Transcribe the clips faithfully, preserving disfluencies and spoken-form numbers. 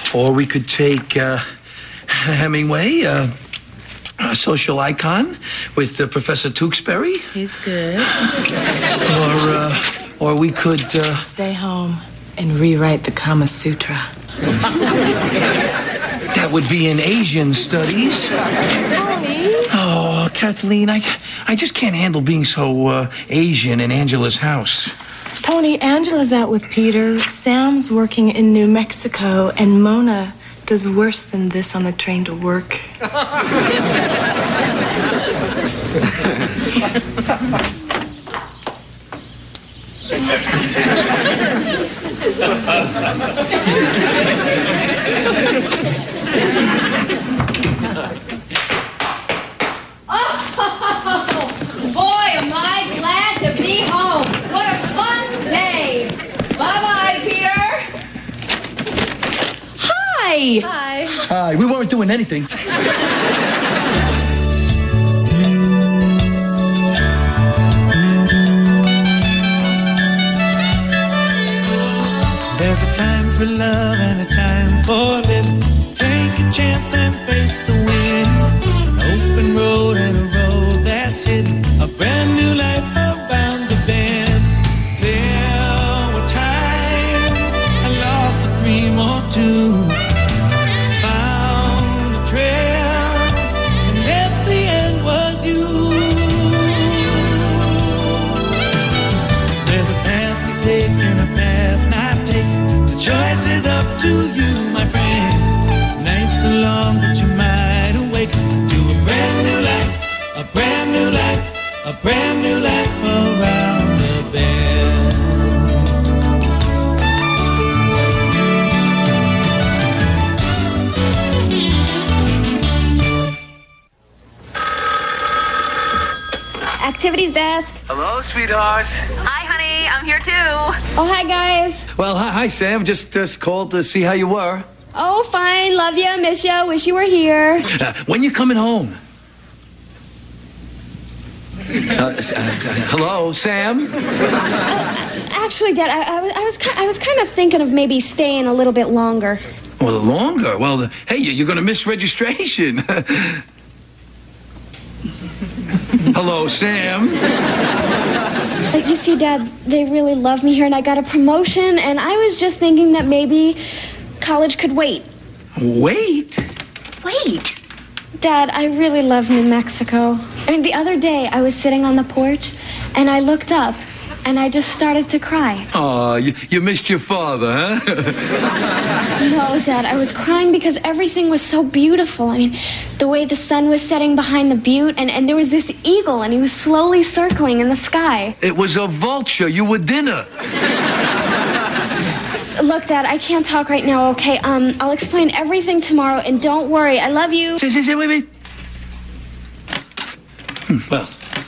Or we could take uh, Hemingway, uh, a social icon, with uh, Professor Tewksbury. He's good. Or, uh, or we could... Uh... Stay home and rewrite the Kama Sutra. That would be in Asian studies. Tony. Oh, Kathleen, I, I just can't handle being so uh, Asian in Angela's house. Tony, Angela's out with Peter. Sam's working in New Mexico, and Mona does worse than this on the train to work. Oh, boy, am I glad to be home. What a fun day. Bye-bye, Peter. Hi. Hi. Hi, we weren't doing anything. There's a time for love and a time for living. Take a chance and face the wind. An open road and a road that's hidden. A brand new life around the bend. There were times I lost a dream or two. Found a trail, and at the end was you. There's a path to take and a path not taken. The choice is up to you, my friend. Nights are long, but you might awaken to a brand new life, a brand new life, a brand new life around the bend. Activities desk. Hello, sweetheart. Hi, honey. I'm here too. Oh, hi, guys. Well, hi, hi Sam. Just, just called to see how you were. Oh, fine. Love you. Miss you. Wish you were here. Uh, when you coming home? Uh, uh, hello, Sam? Uh, actually, Dad, I, I was, I was, ki- I was kind of thinking of maybe staying a little bit longer. Well, longer? Well, uh, hey, you're going to miss registration. Hello, Sam. Uh, you see, Dad, they really love me here, and I got a promotion, and I was just thinking that maybe college could wait. Wait? Wait. Dad, I really love New Mexico. I mean, the other day I was sitting on the porch and I looked up and I just started to cry. Oh, you, you missed your father, huh? No, Dad, I was crying because everything was so beautiful. I mean, the way the sun was setting behind the butte, and, and there was this eagle and he was slowly circling in the sky. It was a vulture. You were dinner. Look, Dad, I can't talk right now, okay? Um, I'll explain everything tomorrow, and don't worry, I love you. Say, say, say, wait, wait. Hmm, well,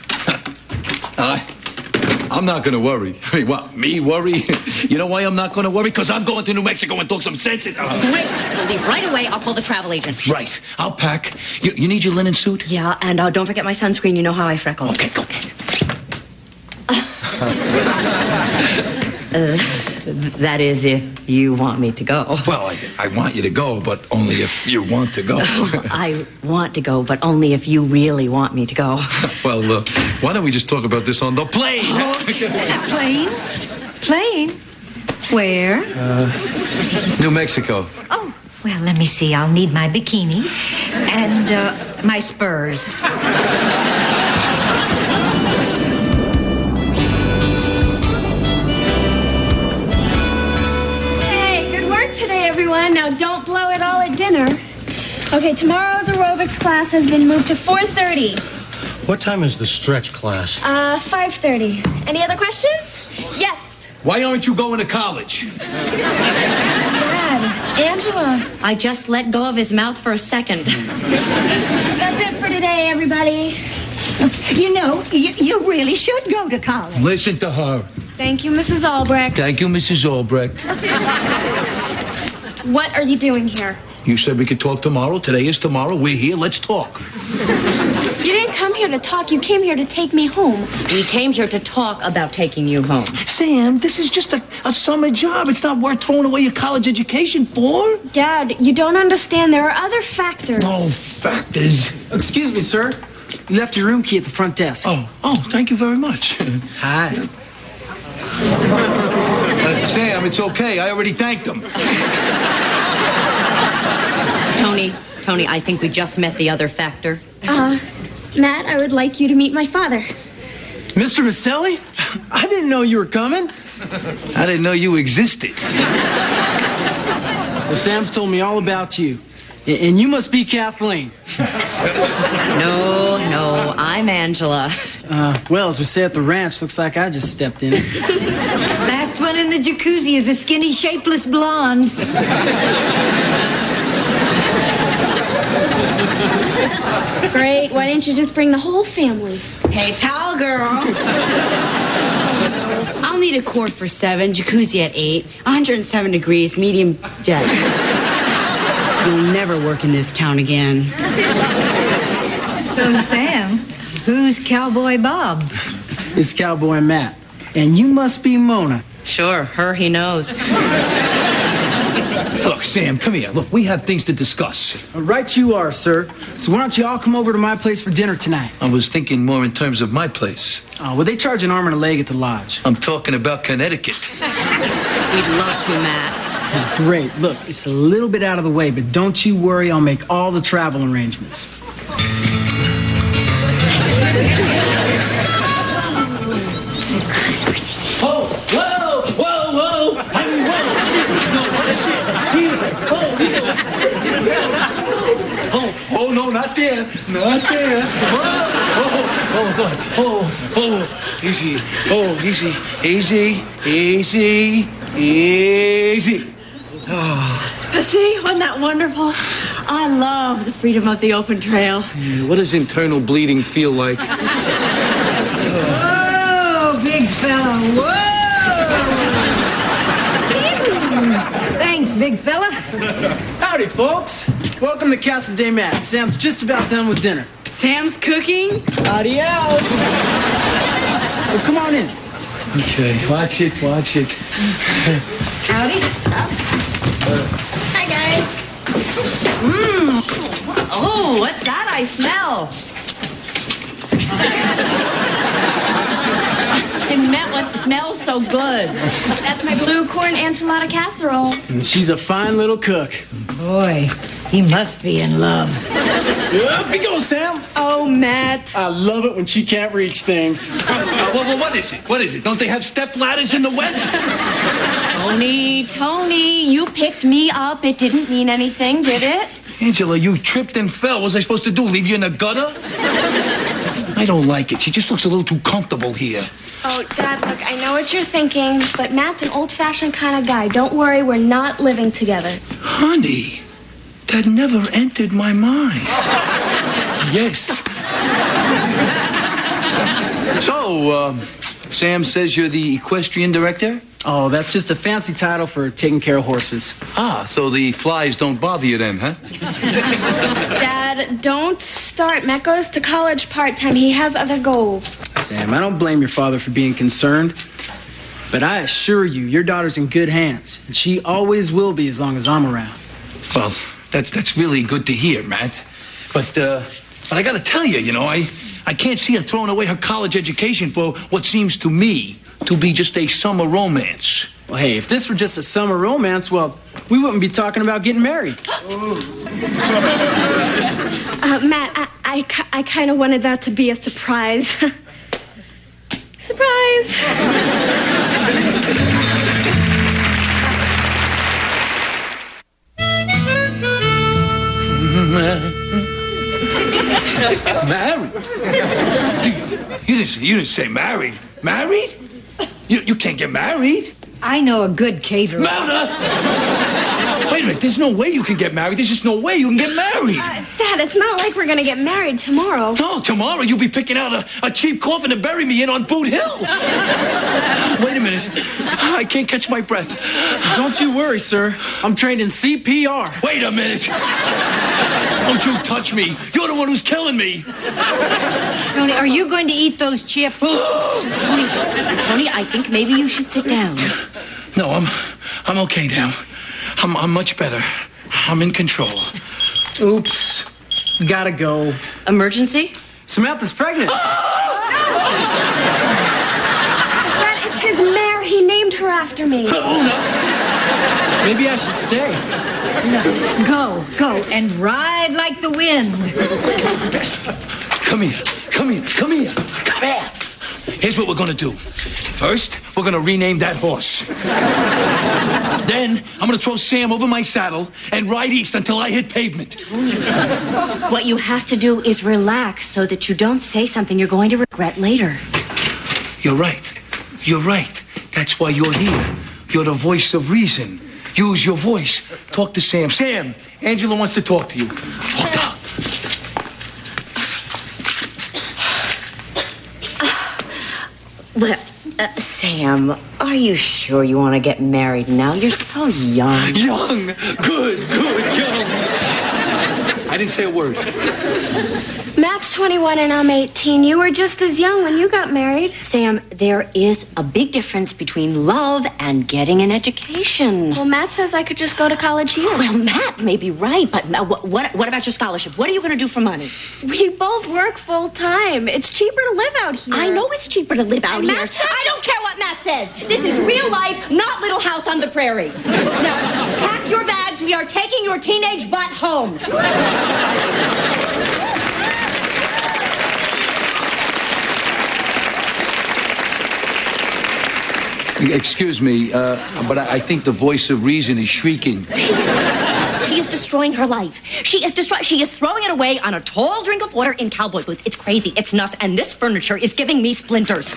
I, I'm not going to worry. Hey, what, me worry? You know why I'm not going to worry? Because I'm going to New Mexico and talk some sense into her. Great. We'll leave right away. I'll call the travel agent. Right. I'll pack. You, you need your linen suit? Yeah, and uh, don't forget my sunscreen. You know how I freckle. Okay, go. Uh, that is, if you want me to go. Well, I, I want you to go, but only if you want to go. I want to go, but only if you really want me to go. Well, uh, why don't we just talk about this on the plane? Plane? Plane? Where? Uh, New Mexico. Oh, well, let me see. I'll need my bikini and uh, my spurs. Everyone, now don't blow it all at dinner. Okay, tomorrow's aerobics class has been moved to four thirty. What time is the stretch class? Uh, five thirty. Any other questions? Yes. Why aren't you going to college? Dad, Angela. I just let go of his mouth for a second. That's it for today, everybody. You know, you, you really should go to college. Listen to her. Thank you, Missus Albrecht. Thank you, Missus Albrecht. What are you doing here? You said we could talk tomorrow. Today is tomorrow. We're here. Let's talk. You didn't come here to talk. You came here to take me home. We came here to talk about taking you home. Sam, this is just a, a summer job. It's not worth throwing away your college education for. Dad, you don't understand. There are other factors. Oh, factors. Excuse me, sir. You left your room key at the front desk. Oh, oh, thank you very much. Hi. Uh, Sam, it's okay. I already thanked them. Tony, Tony, I think we just met the other factor. Uh, Matt, I would like you to meet my father. Mister Maselli? I didn't know you were coming. I didn't know you existed. Well, Sam's told me all about you. And you must be Kathleen. No, no, I'm Angela. Uh, well, as we say at the ranch, looks like I just stepped in. Last one in the jacuzzi is a skinny, shapeless blonde. Great. Why didn't you just bring the whole family? Hey, towel girl. I'll need a quart for seven, jacuzzi at eight, one hundred seven degrees, medium jet. You'll never work in this town again. So, Sam, who's Cowboy Bob? It's Cowboy Matt. And you must be Mona. Sure, her he knows. Look, Sam, come here. Look, we have things to discuss. Right you are, sir. So why don't you all come over to my place for dinner tonight? I was thinking more in terms of my place. Oh, well, they charge an arm and a leg at the lodge. I'm talking about Connecticut. We'd love to, Matt. Great. Look, it's a little bit out of the way, but don't you worry. I'll make all the travel arrangements. Oh, whoa, whoa, whoa. I mean, whoa, shit. No, shit. Here. Oh, oh, oh, no, not there. Not there. Whoa. Oh, God. Oh, oh, easy. Oh, easy. Easy. Easy. Easy. See, wasn't that wonderful? I love the freedom of the open trail. Yeah, what does internal bleeding feel like? Whoa, big fella, whoa! Thanks, big fella. Howdy, folks. Welcome to Casa de Matt. Sam's just about done with dinner. Sam's cooking? Adios. Well, come on in. Okay, watch it, watch it. Howdy. Hi, guys. Mmm. Oh, what's that I smell? I meant what smells so good. That's my blue corn enchilada casserole. And she's a fine little cook. Boy, he must be in love. Up you go, Sam. Oh, Matt. I love it when she can't reach things. Uh, well, well, what is it? What is it? Don't they have step ladders in the West? Tony, Tony, you picked me up. It didn't mean anything, did it? Angela, you tripped and fell. What was I supposed to do, leave you in the gutter? I don't like it. She just looks a little too comfortable here. Oh, Dad, look, I know what you're thinking, but Matt's an old-fashioned kind of guy. Don't worry, we're not living together. Honey, that never entered my mind. Yes. So, um, Sam says you're the equestrian director? Oh, that's just a fancy title for taking care of horses. Ah, so the flies don't bother you then, huh? Dad, don't start. Matt goes to college part-time. He has other goals. Sam, I don't blame your father for being concerned, but I assure you, your daughter's in good hands, and she always will be as long as I'm around. Well, that's that's really good to hear, Matt. But uh, but I got to tell you, you know, I I can't see her throwing away her college education for what seems to me to be just a summer romance. Well, hey, if this were just a summer romance, well, we wouldn't be talking about getting married. Uh, Matt, I, I, ki- I kind of wanted that to be a surprise. Surprise! Married? You, you didn't say, you didn't say married. Married? You, you can't get married. I know a good caterer. Mona! Wait a minute, there's no way you can get married. There's just no way you can get married. Uh, Dad, it's not like we're gonna get married tomorrow. No, tomorrow you'll be picking out a, a cheap coffin to bury me in on Boot Hill. Wait a minute. I can't catch my breath. Don't you worry, sir. I'm trained in C P R. Wait a minute. Don't you touch me. You're the one who's killing me. Tony, are you going to eat those chips? Tony, Tony, I think maybe you should sit down. No, I'm I'm okay now. I'm I'm much better. I'm in control. Oops. Gotta go. Emergency? Samantha's pregnant. Dad, it's his mare. He named her after me. Oh, no. Maybe I should stay. No. Go, go, and ride like the wind. Come here. Come here. Come here. Come here. Here's what we're gonna do. First, we're gonna rename that horse. Then, I'm gonna throw Sam over my saddle and ride east until I hit pavement. What you have to do is relax so that you don't say something you're going to regret later. You're right. You're right. That's why you're here. You're the voice of reason. Use your voice. Talk to Sam. Sam, Angela wants to talk to you. Walk up. Well, uh, Sam, are you sure you want to get married now? You're so young. Young. Good, good, young. I didn't say a word. Matt's twenty-one and I'm eighteen. You were just as young when you got married. Sam, there is a big difference between love and getting an education. Well, Matt says I could just go to college here. Well, Matt may be right, but uh, what, what, what about your scholarship? What are you going to do for money? We both work full time. It's cheaper to live out here. I know it's cheaper to live out And here. Matt said- I don't care what Matt says. This is real life, not Little House on the Prairie. Now, pack your bags. We are taking your teenage butt home. Excuse me, uh, but I, I think the voice of reason is shrieking. She is destroying her life. She is destroying. She is throwing it away on a tall drink of water in cowboy boots. It's crazy. It's nuts. And this furniture is giving me splinters.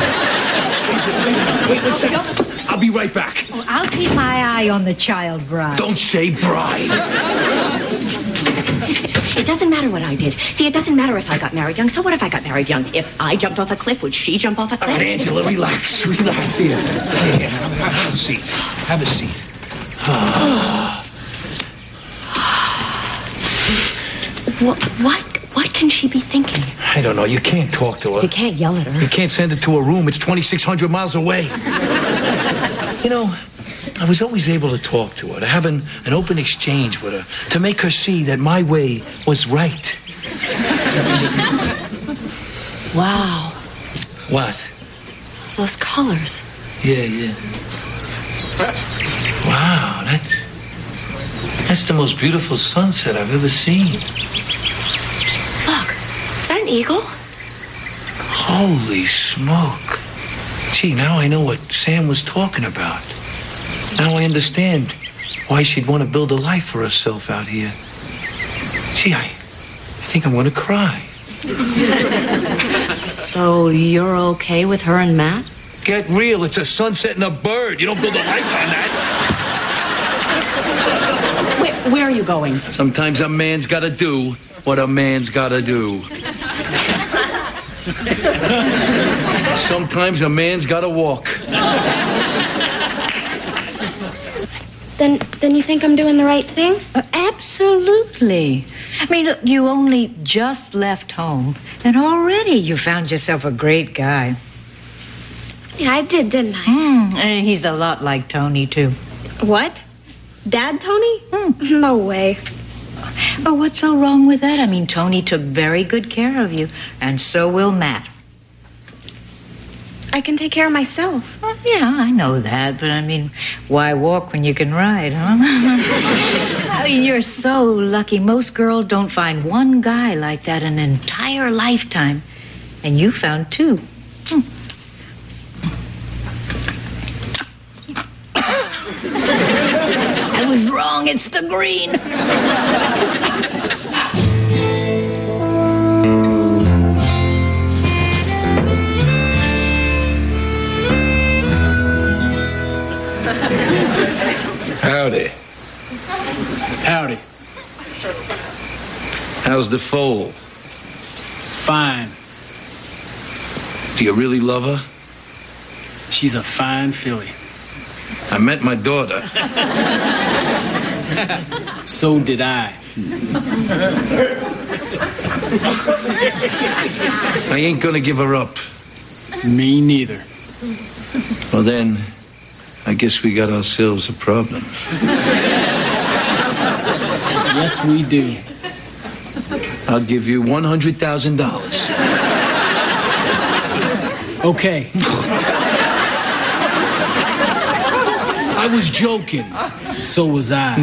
Wait one second. I'll be right back. Oh, I'll keep my eye on the child bride. Don't say bride. It doesn't matter what I did. See, it doesn't matter if I got married young. So what if I got married young? If I jumped off a cliff, would she jump off a cliff? All right, Angela, relax. Relax. Here. Here. Have, have a seat. Have a seat. What, what? What can she be thinking? I don't know. You can't talk to her. You can't yell at her. You can't send her to a room. It's twenty-six hundred miles away. You know, I was always able to talk to her, to have an, an open exchange with her, to make her see that my way was right. Wow. What? Those colors. Yeah, yeah. Wow, that's... That's the most beautiful sunset I've ever seen. Look, is that an eagle? Holy smoke. Gee, now I know what Sam was talking about. Now I understand why she'd want to build a life for herself out here. Gee, I, I think I'm going to cry. So you're okay with her and Matt? Get real. It's a sunset and a bird. You don't build a life on that. Where, where are you going? Sometimes a man's got to do what a man's got to do. Sometimes a man's got to walk. Then, then you think I'm doing the right thing? Uh, absolutely. I mean, look, you only just left home, and already you found yourself a great guy. Yeah, I did, didn't I? Mm, and he's a lot like Tony, too. What? Dad, Tony? Hmm. No way. But what's so wrong with that? I mean, Tony took very good care of you, and so will Matt. I can take care of myself. Well, yeah, I know that, but I mean, why walk when you can ride, huh? I mean, you're so lucky. Most girls don't find one guy like that an entire lifetime, and you found two. Hmm. I was wrong. It's the green. Howdy. Howdy. How's the foal? Fine. Do you really love her? She's a fine filly. I met my daughter. So did I. I ain't gonna give her up. Me neither. Well then, I guess we got ourselves a problem. Yes, we do. I'll give you one hundred thousand dollars. Okay. I was joking. So was I.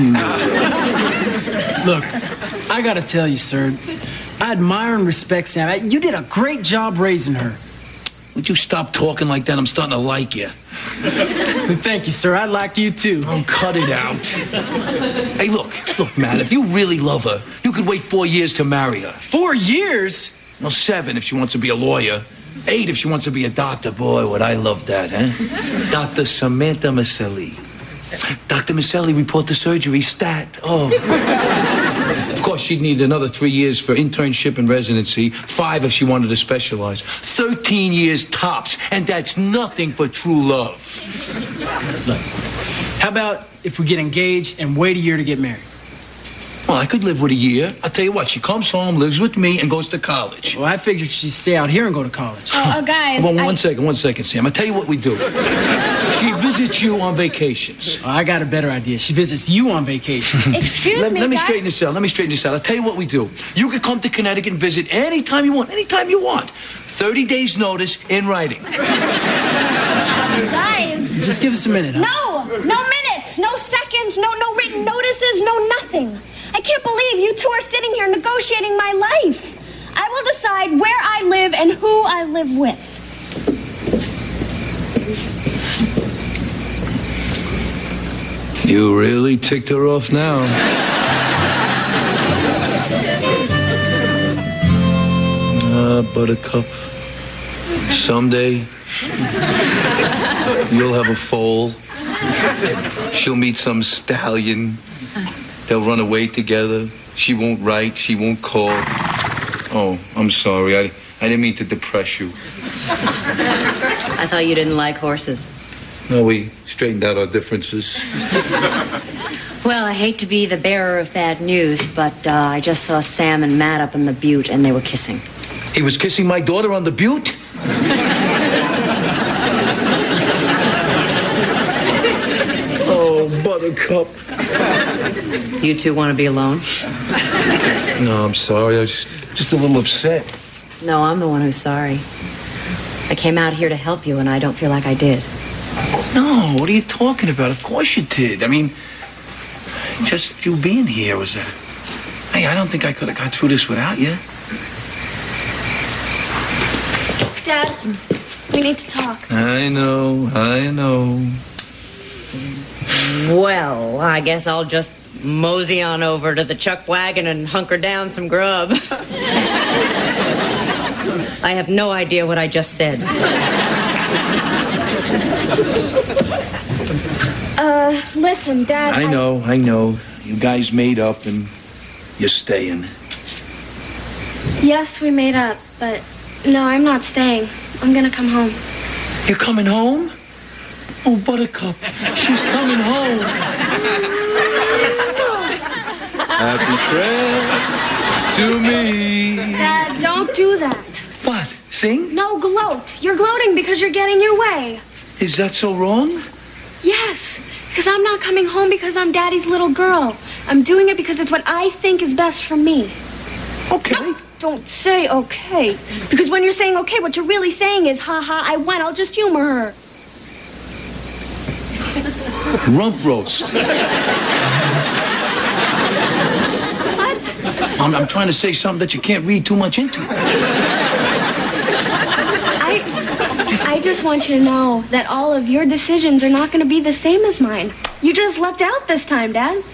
Look, I gotta tell you, sir, I admire and respect Sam. You did a great job raising her. Would you stop talking like that? I'm starting to like you. Thank you, sir. I like you too. Oh, cut it out. Hey, look, look, Matt, if you really love her, you could wait four years to marry her. Four years? Well, seven if she wants to be a lawyer. Eight if she wants to be a doctor. Boy, would I love that, huh? Doctor Samantha Maselli. Doctor Maselli, report to surgery, stat. Oh. Of course, she'd need another three years for internship and residency. Five if she wanted to specialize. Thirteen years tops, and that's nothing for true love. Look, how about if we get engaged and wait a year to get married? Well, I could live with a year. I'll tell you what, she comes home, lives with me, and goes to college. Well, I figured she'd stay out here and go to college. Oh, oh guys. Well, one I... second, one second, Sam. I'll tell you what we do. She visits you on vacations. Oh, I got a better idea. She visits you on vacations. Excuse let, me, Let me guys. straighten this out. Let me straighten this out. I'll tell you what we do. You can come to Connecticut and visit anytime you want. Anytime you want. thirty days notice in writing. Guys. Just give us a minute, huh? No, no minutes, no seconds, no no written notices, no nothing. I can't believe you two are sitting here negotiating my life. I will decide where I live and who I live with. You really ticked her off now. Ah, Buttercup. Someday, you'll have a foal. She'll meet some stallion. They'll run away together. She won't write. She won't call. Oh, I'm sorry. I, I didn't mean to depress you. I thought you didn't like horses. No, we straightened out our differences. Well, I hate to be the bearer of bad news, but uh, I just saw Sam and Matt up in the butte, and they were kissing. He was kissing my daughter on the butte? Oh, Buttercup. You two want to be alone? No, I'm sorry. I was just, just a little upset. No, I'm the one who's sorry. I came out here to help you, and I don't feel like I did. No, what are you talking about? Of course you did. I mean, just you being here was a... Hey, I don't think I could have got through this without you. Dad, we need to talk. I know, I know. Well, I guess I'll just mosey on over to the chuck wagon and hunker down some grub. I have no idea what I just said. Uh, listen, Dad. I know, I know. You guys made up and you're staying. Yes, we made up, but no, I'm not staying. I'm gonna come home. You're coming home? Oh, Buttercup, she's coming home. Happy trip to me. Dad, don't do that. What? Sing? No, gloat. You're gloating because you're getting your way. Is that so wrong? Yes, because I'm not coming home because I'm Daddy's little girl. I'm doing it because it's what I think is best for me. Okay. No, don't say okay. Because when you're saying okay, what you're really saying is, ha ha, I won, I'll just humor her. Rump roast. What? I'm, I'm trying to say something that you can't read too much into. I, I just want you to know that all of your decisions are not going to be the same as mine. You just lucked out this time, Dad.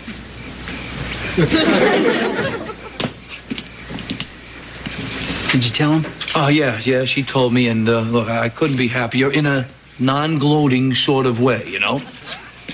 Did you tell him? Oh, yeah, yeah, she told me, and uh, look, I couldn't be happier in a non-gloating sort of way, you know?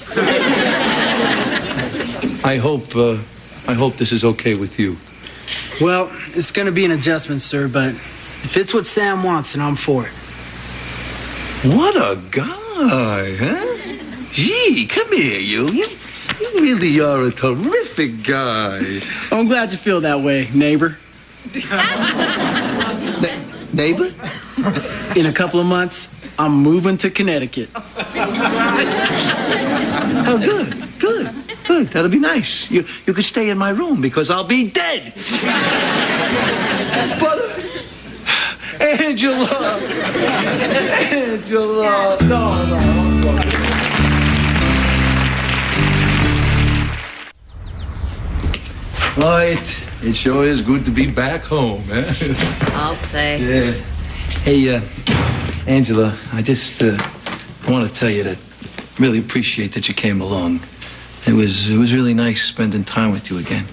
I hope, uh, I hope this is okay with you. Well, it's going to be an adjustment, sir, but if it's what Sam wants, then I'm for it. What a guy, huh? Gee, come here, you. You, you really are a terrific guy. I'm glad you feel that way, neighbor. Na- neighbor? In a couple of months, I'm moving to Connecticut. Oh, good, good, good. That'll be nice. You you could stay in my room because I'll be dead. But Angela, Angela, no, no. All right, it sure is good to be back home, eh? I'll say. Yeah. Hey, uh, Angela, I just uh, want to tell you that I really appreciate that you came along. It was it was really nice spending time with you again.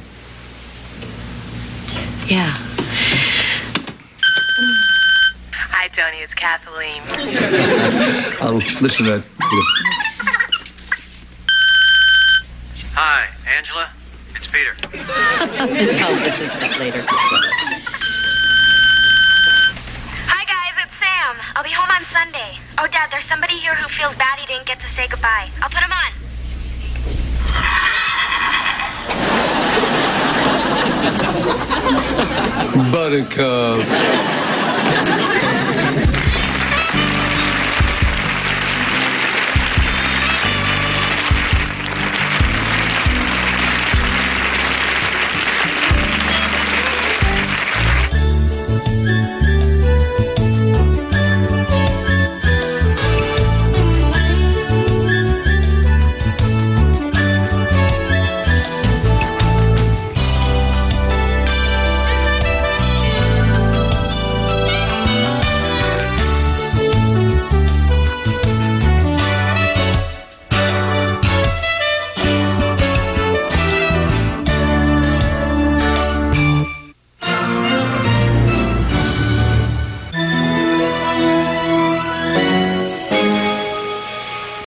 Yeah. Hi, Tony. It's Kathleen. I'll listen to that. Hi, Angela. It's Peter. Miss Telford said that later. Hi, guys. It's Sam. I'll be home on Sunday. Oh, Dad, there's somebody here who feels bad he didn't get to say goodbye. I'll put him on. Buttercup.